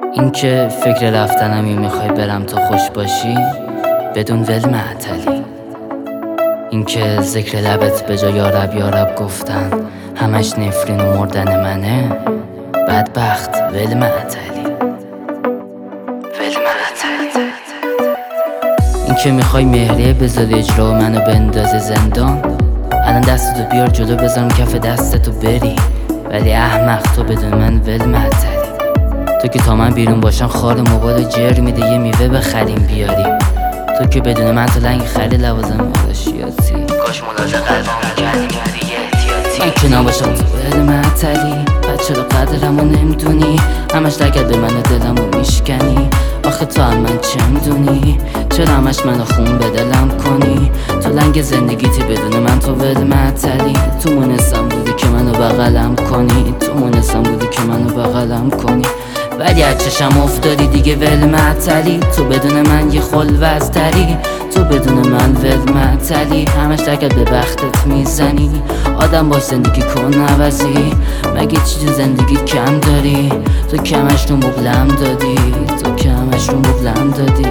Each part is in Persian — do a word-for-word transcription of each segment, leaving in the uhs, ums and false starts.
این که فکر رفتنمی میخوای برم تو خوش باشی بدون ول معطلی. این که ذکر لبت به جا یارب یارب گفتن همش نفرین و مردن منه، بدبخت ول معطلی ول معطلی. این که میخوای مهریه بذاری اجرا و منو بندازی زندان، الان دستتو بیار جلو بذارم کف دستتو بری، ولی احمق تو بدون من ول معطلی. تو که تا من بیرون باشم خار موبایل جر میده یه میوه بخریم بیاریم، تو که بدون من تو لنگ خری لوازم مالاشیاتی، کاش ملاحظه قلبم کردی کردی یه احتیاطی. من که نباشم تو ول معطلی، بعد چرا قدرمو نمیدونی، همش لگت به من دلمو میشکنی. آخه تو هم من چه میدونی، چرا همش منو خون به دلم کنی. تو لنگ زندگیتی بدون من تو ول معطلی. تو مونستم بودی که منو بغلم کنی، تو مونستم بودی که منو بغلم کنی، ولی از چشم افتادی دیگه ول معطلی. تو بدون من یه خلوزتری، تو بدون من ول معطلی. همش لگت به بختت میزنی، آدم باش زندگی کن عوضی. مگه چی تو زندگی کم داری، تو کمش رو مبلم دادی، تو کمش رو مبلم دادی.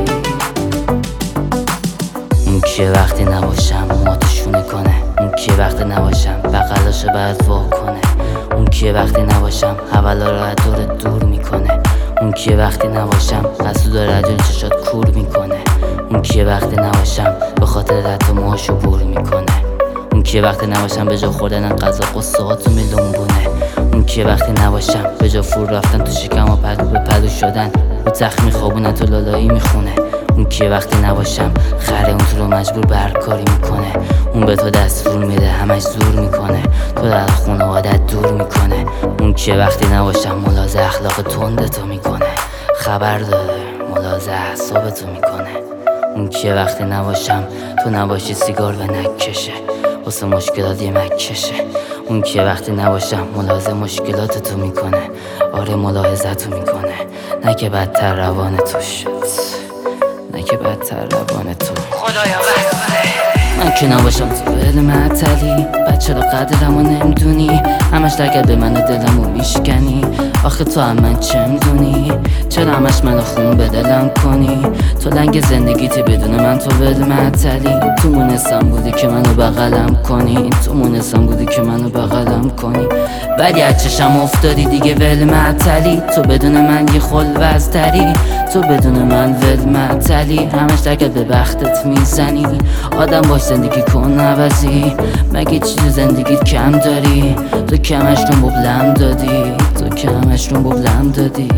اون که وقتی نباشم ماتشونه کنه، اون که وقتی نباشم بغلاشو باید وا کنه، اون که وقتی نباشم حوالا رو از دورت دور میکنه، اون که وقتی نباشم حسود و رجل چشات کور میکنه، اون که وقتی نباشم به خاطر رد و موهاشو بور میکنه، اون که وقتی نباشم به جا خوردن غذا قصه هاتو میلنبونه، اون که وقتی نباشم به جا فور رفتن تو شکم و پلو به پلو شدن رو تخت میخوابونن تو لالایی میخونه، اون که وقتی نباشم خره اون تو رو مجبور برکاری میکنه، اون به تو دستور میده همش زور میکنه، تو در خونه عادت دور میکنه، اون که وقتی نباشم ملاحظه اخلاق تندتو میکنه، خبر داره ملاحظه اعصابتو میکنه، اون که وقتی نباشم تو نباشی سیگار و نکشه واسه مشکلات یه مکشه، اون که وقتی نباشم ملاحظه مشکلاتتو میکنه، آره ملاحظتو میکنه، نه که بدتر روان تو شد، نه که بدتر روان تو خدایا بسته. من که نباشم تو ول معطلی، بعد چرا قدرمو نمیدونی، همش لگت به من دلمو میشکنی. آخه تو هم من چه میدونی، چرا همش منو خون به دلم کنی. تو لنگ زندگیتی بدون من تو ول معطلی. تو مونستم بودی که منو بغلم کنی، تو مونستم بودی که منو بغلم کنی، ولی از چشم افتادی دیگه ول معطلی. تو بدون من یه خلوزتری، تو بدون من ول معطلی. همش لگت به بختت میزنی، آدم باش زندگی کن عوضی. مگه چی تو زندگیت کم داری، تو کمش رو مبلم دادی، تو کمش رو مبلم دادی.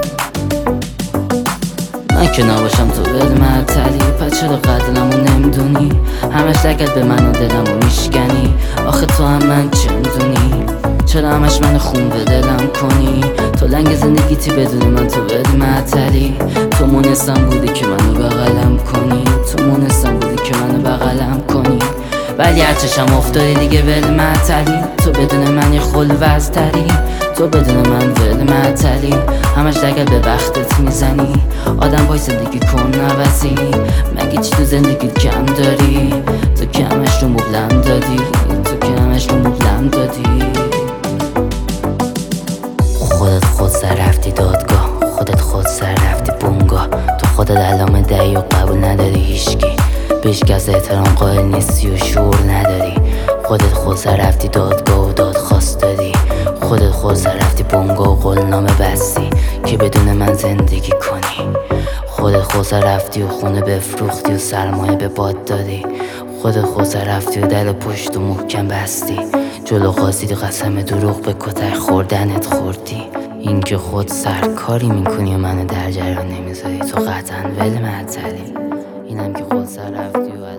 من که نباشم تو ول معطلی، پس چرا قدرمو نمیدونی، همش لگت به من و دلمو میشکنی. آخه تو هم من چه میدونی، چرا همش من خون به دلم کنی. تو لنگ زندگیتی بدون من تو ول معطلی. تو مونستم بودی که منو بغلم کنی، تو مونستم بودی که منو بغلم کنی، ولی هر چشم افتادی دیگه ول معطلی. تو بدون من یه خلوزتری، تو بدون من ول معطلی. همش لگت به بختت میزنی، آدم باش زندگی کن عوضی. مگه چی تو زندگیت کم داری، تو کمش رو مبلم دادی، تو کمش رو مبلم دادی. خودت خود سر رفتی دادگاه، خودت خود سر رفتی بونگاه. تو خودت علامه دهی و قبول نداری هیشکی، بیش کس احترام قائل نیستی و شعور نداری. خودت خود سر رفتی دادگاه و دادخواست دادی، خودت خود سر رفتی بونگاه و قولنامه بستی که بدون من زندگی کنی. خودت خود سر رفتی و خونه بفروختی و سرمایه به باد دادی، خودت خود سر رفتی و در پشت و محکم بستی. جلو خواستید قسم دروغ به کتک خوردنت خوردی. این که خود سرکاری میکنی و منو در جریان نمیذاری، تو قطعا ول معطلی. اینم که خود سر رفتی و